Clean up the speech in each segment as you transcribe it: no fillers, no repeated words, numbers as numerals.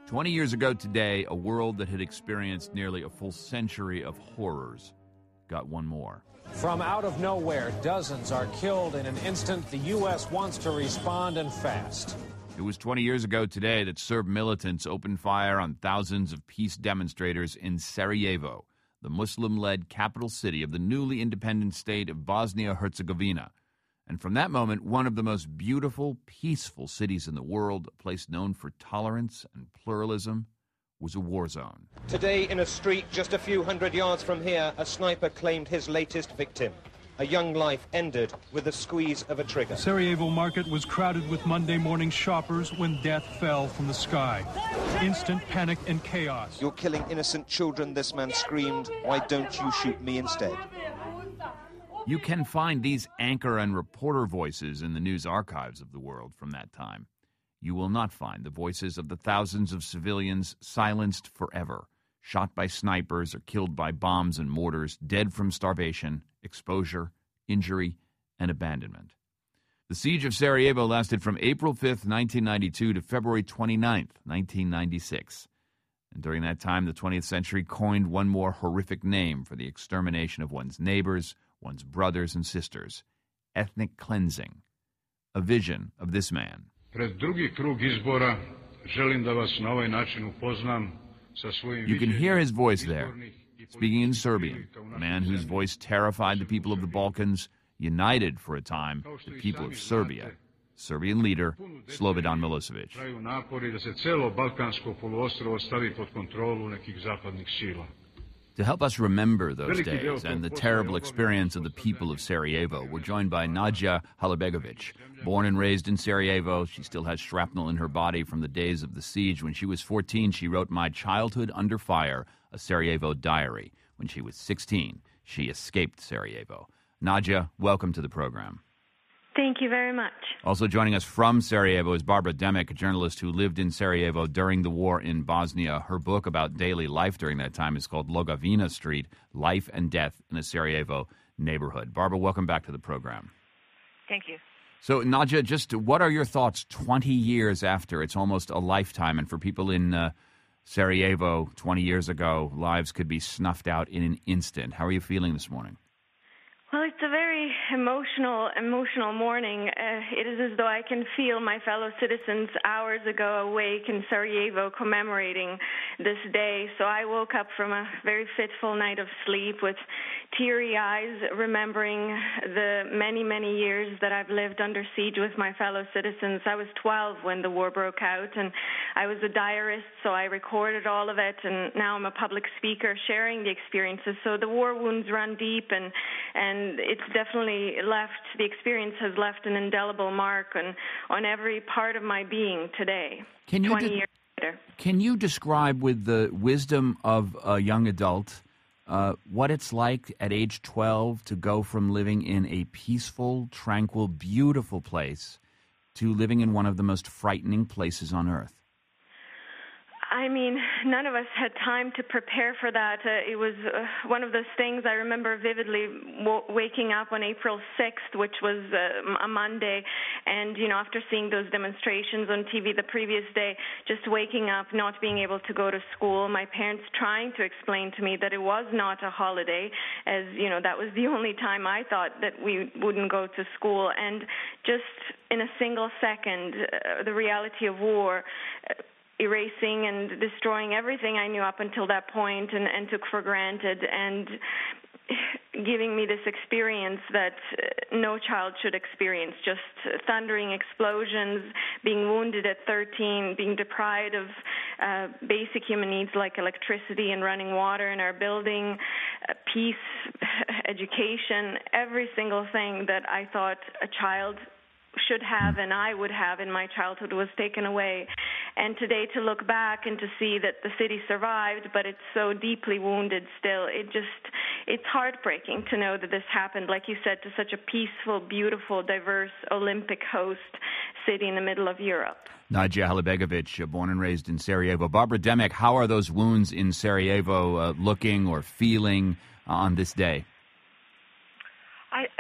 20 years ago today, a world that had experienced nearly a full century of horrors got one more. From out of nowhere, dozens are killed in an instant. The U.S. wants to respond and fast. It was 20 years ago today that Serb militants opened fire on thousands of peace demonstrators in Sarajevo, the Muslim-led capital city of the newly independent state of Bosnia-Herzegovina. And from that moment, one of the most beautiful, peaceful cities in the world, a place known for tolerance and pluralism, was a war zone. Today, in a street just a few hundred yards from here, a sniper claimed his latest victim. A young life ended with the squeeze of a trigger. Sarajevo market was crowded with Monday morning shoppers when death fell from the sky. Instant panic and chaos. You're killing innocent children, this man screamed. Why don't you shoot me instead? You can find these anchor and reporter voices in the news archives of the world from that time. You will not find the voices of the thousands of civilians silenced forever, shot by snipers or killed by bombs and mortars, dead from starvation, exposure, injury, and abandonment. The siege of Sarajevo lasted from April 5th, 1992 to February 29th, 1996. And during that time, the 20th century coined one more horrific name for the extermination of one's neighbors, one's brothers and sisters: ethnic cleansing. A vision of this man. You can hear his voice there, speaking in Serbian, a man whose voice terrified the people of the Balkans, united for a time the people of Serbia. Serbian leader Slobodan Milosevic. To help us remember those days and the terrible experience of the people of Sarajevo, we're joined by Nadia Halibegovic. Born and raised in Sarajevo, she still has shrapnel in her body from the days of the siege. When she was 14, she wrote My Childhood Under Fire, a Sarajevo diary. When she was 16, she escaped Sarajevo. Nadia, welcome to the program. Thank you very much. Also joining us from Sarajevo is Barbara Demek, a journalist who lived in Sarajevo during the war in Bosnia. Her book about daily life during that time is called Logovina Street, Life and Death in a Sarajevo Neighborhood. Barbara, welcome back to the program. Thank you. So, Nadia, just what are your thoughts 20 years after? It's almost a lifetime, and for people in Sarajevo 20 years ago, lives could be snuffed out in an instant. How are you feeling this morning? Well, it's a very emotional morning. It is as though I can feel my fellow citizens hours ago awake in Sarajevo commemorating this day. So I woke up from a very fitful night of sleep with teary eyes, remembering the many, many years that I've lived under siege with my fellow citizens. I was 12 when the war broke out, and I was a diarist, so I recorded all of it, and now I'm a public speaker sharing the experiences. So the war wounds run deep, and it's definitely the experience has left an indelible mark on every part of my being today, 20 years later. Can you describe with the wisdom of a young adult what it's like at age 12 to go from living in a peaceful, tranquil, beautiful place to living in one of the most frightening places on earth? I mean, none of us had time to prepare for that. It was one of those things I remember vividly waking up on April 6th, which was a Monday, and, after seeing those demonstrations on TV the previous day, just waking up, not being able to go to school, my parents trying to explain to me that it was not a holiday, as, that was the only time I thought that we wouldn't go to school, and just in a single second, the reality of war, erasing and destroying everything I knew up until that point and took for granted, and giving me this experience that no child should experience, just thundering explosions, being wounded at 13, being deprived of basic human needs like electricity and running water in our building, peace, education, every single thing that I thought a child should have and I would have in my childhood was taken away. And today to look back and to see that the city survived, but it's so deeply wounded still, it's heartbreaking to know that this happened, like you said, to such a peaceful, beautiful, diverse Olympic host city in the middle of Europe. Nadia Halibegovic, born and raised in Sarajevo. Barbara Demek, how are those wounds in Sarajevo looking or feeling on this day? I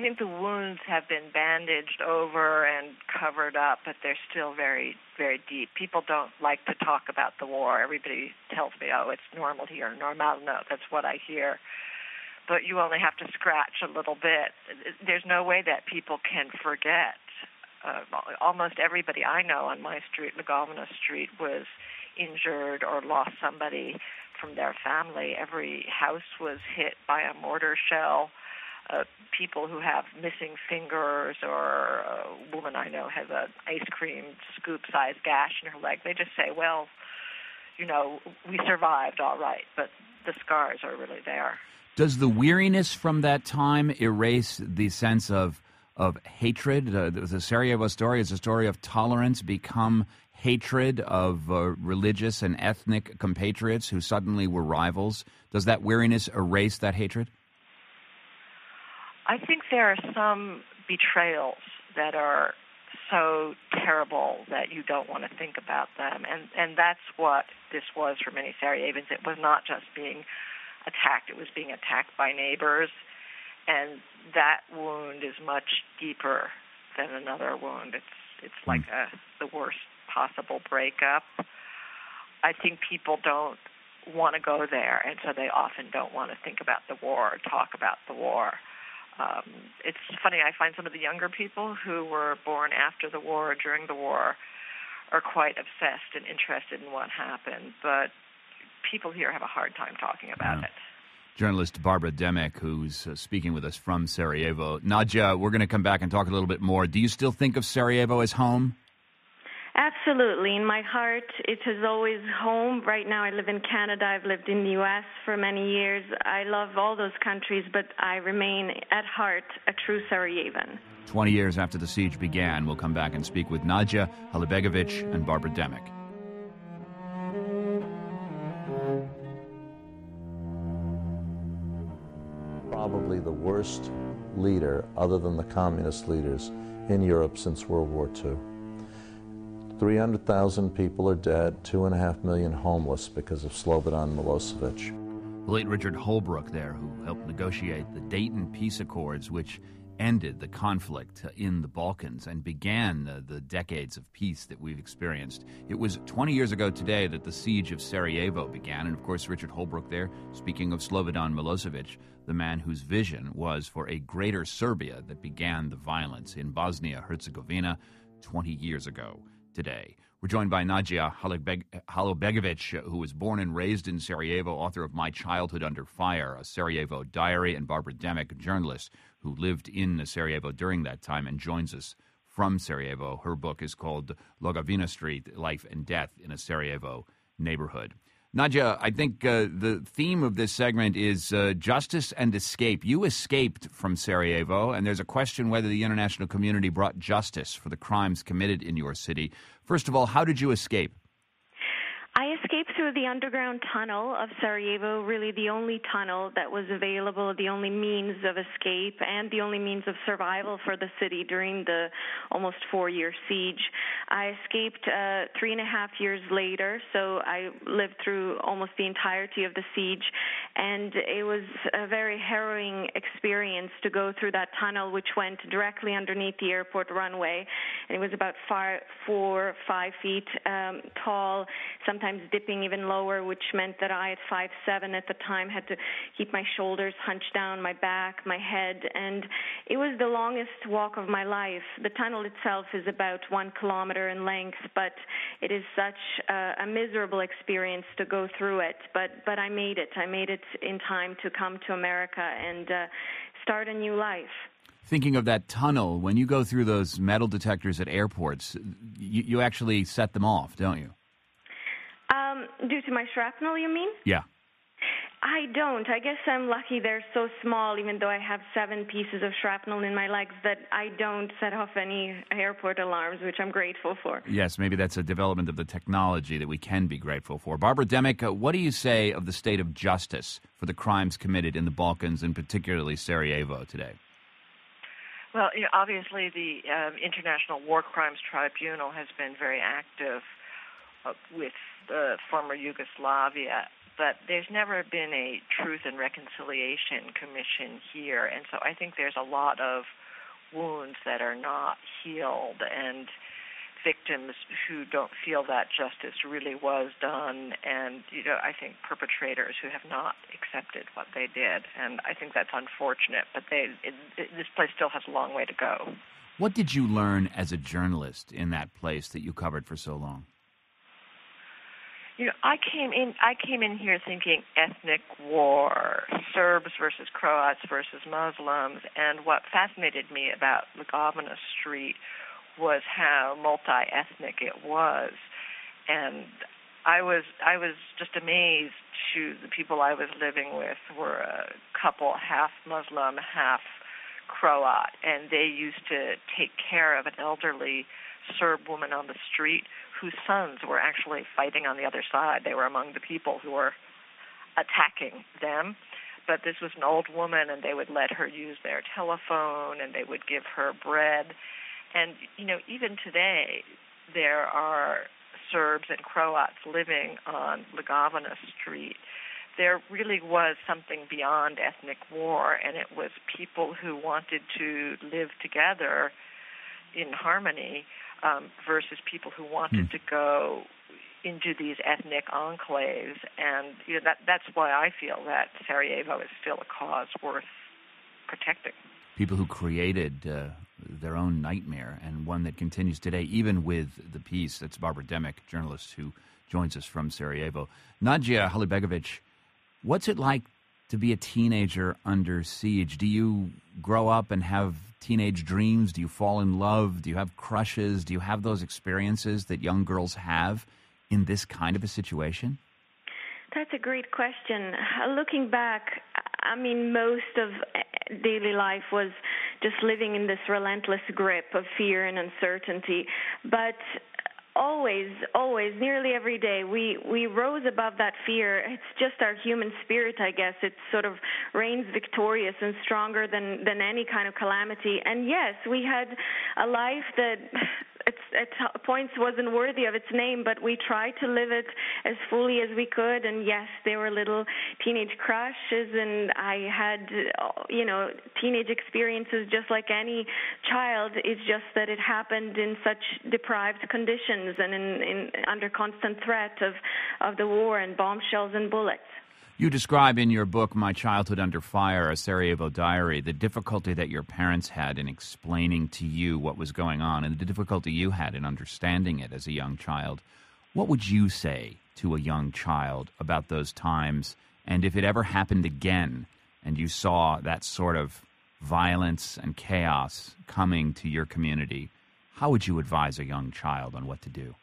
think the wounds have been bandaged over and covered up, but they're still very, very deep. People don't like to talk about the war. Everybody tells me, oh, it's normal here, normal. No, that's what I hear. But you only have to scratch a little bit. There's no way that people can forget. Almost everybody I know on my street, Nagovno Street, was injured or lost somebody from their family. Every house was hit by a mortar shell. People who have missing fingers, or a woman I know has an ice cream scoop-sized gash in her leg. They just say, well, you know, we survived all right, but the scars are really there. Does the weariness from that time erase the sense of hatred? The Sarajevo story is a story of tolerance become hatred of religious and ethnic compatriots who suddenly were rivals. Does that weariness erase that hatred? I think there are some betrayals that are so terrible that you don't want to think about them. And that's what this was for many Sarajevans. It was not just being attacked, it was being attacked by neighbors. And that wound is much deeper than another wound. It's like the worst possible breakup. I think people don't want to go there, and so they often don't want to think about the war or talk about the war. It's funny, I find some of the younger people who were born after the war or during the war are quite obsessed and interested in what happened, but people here have a hard time talking about it. Journalist Barbara Demick, who's speaking with us from Sarajevo. Nadja, we're going to come back and talk a little bit more. Do you still think of Sarajevo as home? Absolutely. In my heart, it is always home. Right now I live in Canada. I've lived in the U.S. for many years. I love all those countries, but I remain at heart a true Sarajevan. 20 years after the siege began, we'll come back and speak with Nadja Halibegovic and Barbara Demick. Probably the worst leader, other than the communist leaders, in Europe since World War II. 300,000 people are dead, 2.5 million homeless because of Slobodan Milosevic. The late Richard Holbrooke there, who helped negotiate the Dayton Peace Accords, which ended the conflict in the Balkans and began the decades of peace that we've experienced. It was 20 years ago today that the siege of Sarajevo began, and of course Richard Holbrooke there, speaking of Slobodan Milosevic, the man whose vision was for a greater Serbia that began the violence in Bosnia-Herzegovina 20 years ago today. We're joined by Nadja Halibegovic, who was born and raised in Sarajevo, author of My Childhood Under Fire, a Sarajevo diary, and Barbara Demick, a journalist who lived in Sarajevo during that time and joins us from Sarajevo. Her book is called Logovina Street, Life and Death in a Sarajevo Neighborhood. Nadja, I think the theme of this segment is justice and escape. You escaped from Sarajevo, and there's a question whether the international community brought justice for the crimes committed in your city. First of all, how did you escape? I escaped through the underground tunnel of Sarajevo, really the only tunnel that was available, the only means of escape, and the only means of survival for the city during the almost 4-year siege. I escaped 3.5 years later, so I lived through almost the entirety of the siege, and it was a very harrowing experience to go through that tunnel, which went directly underneath the airport runway, and it was about 4 or 5 feet tall, sometimes dipping even lower, which meant that I, at 5'7" at the time, had to keep my shoulders hunched down, my back, my head, and it was the longest walk of my life. The tunnel itself is about 1 kilometer in length, but it is such a miserable experience to go through it. But I made it. I made it in time to come to America and start a new life. Thinking of that tunnel, when you go through those metal detectors at airports, you actually set them off, don't you? Due to my shrapnel, you mean? Yeah. I don't. I guess I'm lucky they're so small, even though I have 7 pieces of shrapnel in my legs, that I don't set off any airport alarms, which I'm grateful for. Yes, maybe that's a development of the technology that we can be grateful for. Barbara Demick, what do you say of the state of justice for the crimes committed in the Balkans, and particularly Sarajevo today? Well, obviously the International War Crimes Tribunal has been very active with the former Yugoslavia, but there's never been a Truth and Reconciliation Commission here, and so I think there's a lot of wounds that are not healed, and victims who don't feel that justice really was done, and I think perpetrators who have not accepted what they did, and I think that's unfortunate. But this place still has a long way to go. What did you learn as a journalist in that place that you covered for so long? I came in here thinking ethnic war, Serbs versus Croats versus Muslims, and what fascinated me about Ligovina Street was how multi-ethnic it was, and I was just amazed to the people I was living with were a couple, half Muslim, half Croat, and they used to take care of an elderly Serb woman on the street whose sons were actually fighting on the other side. They were among the people who were attacking them. But this was an old woman, and they would let her use their telephone, and they would give her bread. And, even today, there are Serbs and Croats living on Ligovina Street. There really was something beyond ethnic war, and it was people who wanted to live together in harmony versus people who wanted to go into these ethnic enclaves. And that's why I feel that Sarajevo is still a cause worth protecting. People who created their own nightmare, and one that continues today, even with the peace. That's Barbara Demick, journalist who joins us from Sarajevo. Nadia Halibegovic, what's it like to be a teenager under siege? Do you grow up and have teenage dreams? Do you fall in love? Do you have crushes? Do you have those experiences that young girls have in this kind of a situation? That's a great question. Looking back, most of daily life was just living in this relentless grip of fear and uncertainty. But always, nearly every day, we rose above that fear. It's just our human spirit, I guess. It sort of reigns victorious and stronger than any kind of calamity. And yes, we had a life that at points wasn't worthy of its name, but we tried to live it as fully as we could. And yes, there were little teenage crushes, and I had, teenage experiences just like any child. It's just that it happened in such deprived conditions and in under constant threat of the war and bombshells and bullets. You describe in your book, My Childhood Under Fire, a Sarajevo diary, the difficulty that your parents had in explaining to you what was going on and the difficulty you had in understanding it as a young child. What would you say to a young child about those times? And if it ever happened again and you saw that sort of violence and chaos coming to your community, how would you advise a young child on what to do?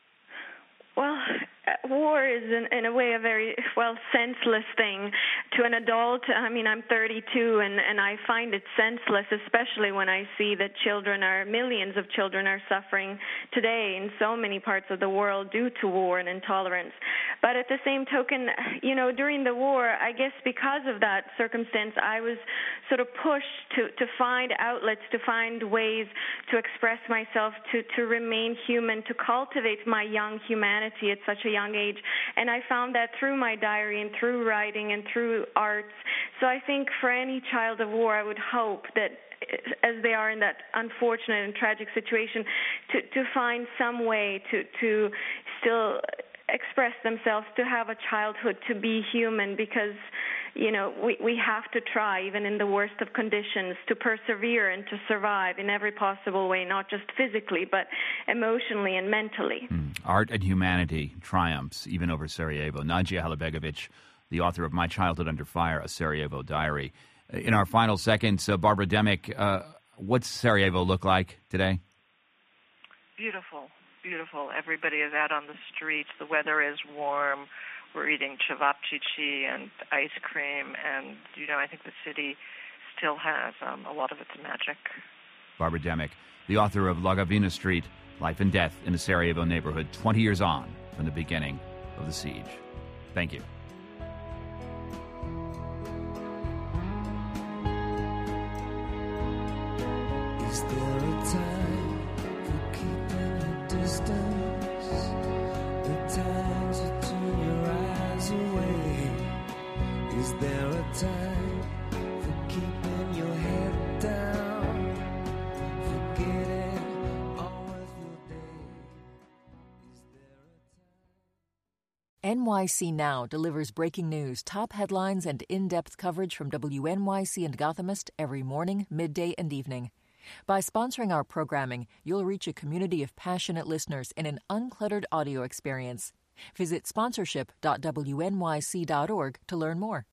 Well, war is, in a way, a very, senseless thing. To an adult, I'm 32, and I find it senseless, especially when I see that millions of children are suffering today in so many parts of the world due to war and intolerance. But at the same token, during the war, I guess because of that circumstance, I was sort of pushed to find outlets, to find ways to express myself, to remain human, to cultivate my young humanity at such a young age. And I found that through my diary and through writing and through arts. So I think for any child of war, I would hope that as they are in that unfortunate and tragic situation, to find some way to still express themselves, to have a childhood, to be human, because we have to try, even in the worst of conditions, to persevere and to survive in every possible way, not just physically, but emotionally and mentally. Art and humanity triumphs, even over Sarajevo. Nadia Halibegovic, the author of My Childhood Under Fire, a Sarajevo diary. In our final seconds, Barbara Demick, what's Sarajevo look like today? Beautiful. Everybody is out on the streets. The weather is warm. We're eating cevapcici and ice cream, and I think the city still has a lot of its magic. Barbara Demick, the author of Ligovina Street, Life and Death in a Sarajevo Neighborhood, 20 years on from the beginning of the siege. Thank you. Is there a time for keeping a distance? The times you turn your eyes away. Is there a time for keeping your head down? NYC Now delivers breaking news, top headlines, and in-depth coverage from WNYC and Gothamist every morning, midday, and evening. By sponsoring our programming, you'll reach a community of passionate listeners in an uncluttered audio experience. Visit sponsorship.wnyc.org to learn more.